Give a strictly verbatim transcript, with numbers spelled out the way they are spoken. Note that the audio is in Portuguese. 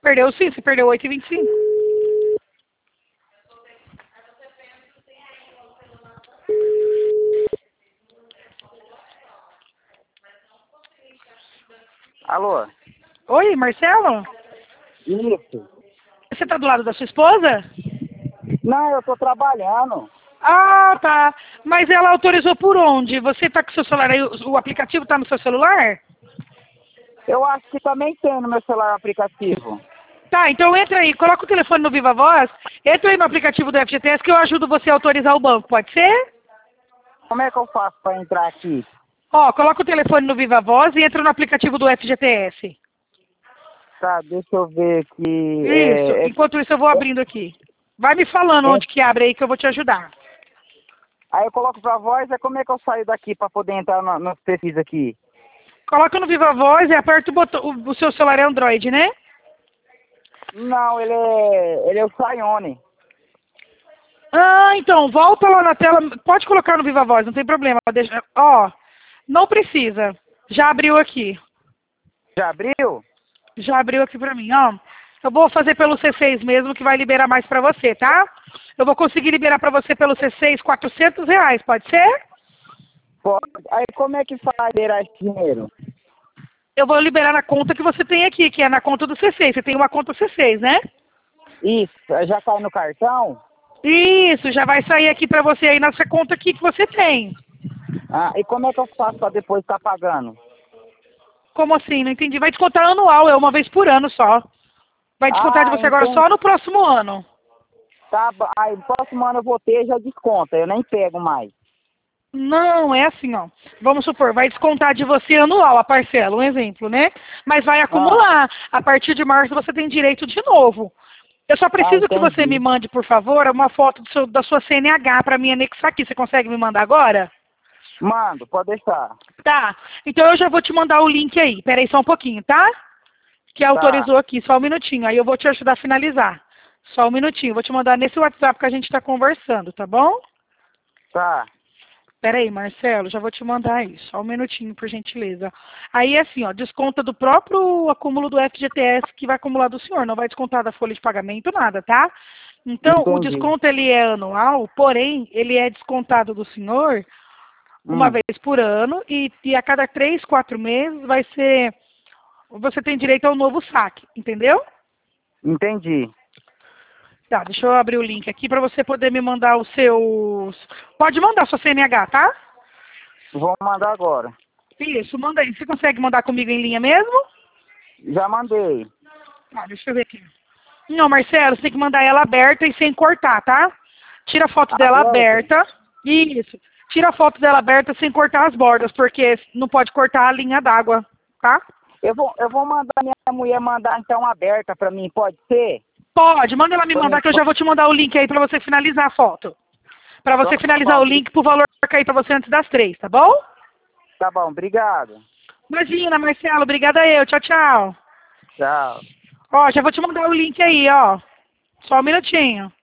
Perdeu sim, você perdeu oito e vinte e cinco. Alô? Oi, Marcelo? Isso. Você tá do lado da sua esposa? Não, eu tô trabalhando. Ah, tá. Mas ela autorizou por onde? Você tá com seu celular aí, o o aplicativo tá no seu celular? Eu acho que também tem no meu celular o aplicativo. Tá, então entra aí, coloca o telefone no Viva Voz, entra aí no aplicativo do F G T S que eu ajudo você a autorizar o banco, pode ser? Como é que eu faço pra entrar aqui? Ó, coloca o telefone no Viva Voz e entra no aplicativo do F G T S. Tá, deixa eu ver aqui. Isso, É, é, enquanto isso eu vou abrindo aqui. Vai me falando é- onde que abre aí que eu vou te ajudar. aí eu coloco pra voz, é como é que eu saio daqui pra poder entrar no, nos perfis aqui? Coloca no Viva Voz e aperta o botão, o, o seu celular é Android, né? Não, ele é. Ele é o Xiaomi. Ah, então, volta lá na tela, pode colocar no Viva Voz, não tem problema. Deixa, ó, não precisa, já abriu aqui. Já abriu? Já abriu aqui pra mim, ó. Eu vou fazer pelo C seis mesmo, que vai liberar mais pra você, tá? Eu vou conseguir liberar pra você pelo C seis quatrocentos reais, pode ser? Pode. Aí como é que faz liberar esse dinheiro? Eu vou liberar na conta que você tem aqui, que é na conta do C seis. Você tem uma conta C seis, né? Isso, já cai no cartão? Isso, já vai sair aqui pra você aí nessa conta aqui que você tem. Ah, e como é que eu faço pra depois estar pagando? Como assim? Não entendi. Vai descontar anual, é uma vez por ano só. Vai descontar de Ah, você agora então só no próximo ano. tá. ba- Aí no próximo ano eu vou ter, já desconta, eu nem pego mais. Não, é assim, ó. Vamos supor, vai descontar de você anual a parcela, um exemplo, né? Mas vai Ah, acumular. A partir de março você tem direito de novo. Eu só ah, preciso que você me entendi. mande, por favor, uma foto do seu- da sua C N H para mim anexar aqui. Você consegue me mandar agora? Mando, pode deixar. Tá. Então eu já vou te mandar o link aí. Pera aí só um pouquinho, tá? Que Tá, autorizou aqui, só um minutinho. Aí eu vou te ajudar a finalizar. Só um minutinho. Vou te mandar nesse WhatsApp que a gente está conversando, tá bom? tá. Pera aí, Marcelo, já vou te mandar aí. Só um minutinho, por gentileza. Aí, assim, ó, desconta do próprio acúmulo do F G T S que vai acumular do senhor. Não vai descontar da folha de pagamento, nada, tá? Então, o Entendi. desconto, ele é anual, porém, ele é descontado do senhor uma Hum, vez por ano e, e a cada três, quatro meses vai ser... Você tem direito ao novo saque, entendeu? entendi. Tá, deixa eu abrir o link aqui para você poder me mandar os seus... Pode mandar sua C N H, tá? Vou mandar agora. Isso, manda aí. Você consegue mandar comigo em linha mesmo? Já mandei. Tá, deixa eu ver aqui. Não, Marcelo, você tem que mandar ela aberta e sem cortar, tá? Tira a foto dela Aberta? aberta. Isso. Tira a foto dela aberta sem cortar as bordas, porque não pode cortar a linha d'água, tá? Eu vou, eu vou mandar minha mulher mandar então aberta pra mim, pode ser? Pode, manda ela me Pra mim, mandar que eu já vou te mandar o link aí pra você finalizar a foto. Pra então, você tá finalizar bom, o bri- link pro valor cair pra você antes das três, tá bom? tá bom, obrigado. Imagina, Marcelo, obrigada eu. Tchau, tchau. Tchau. Ó, já vou te mandar o link aí, ó. Só um minutinho.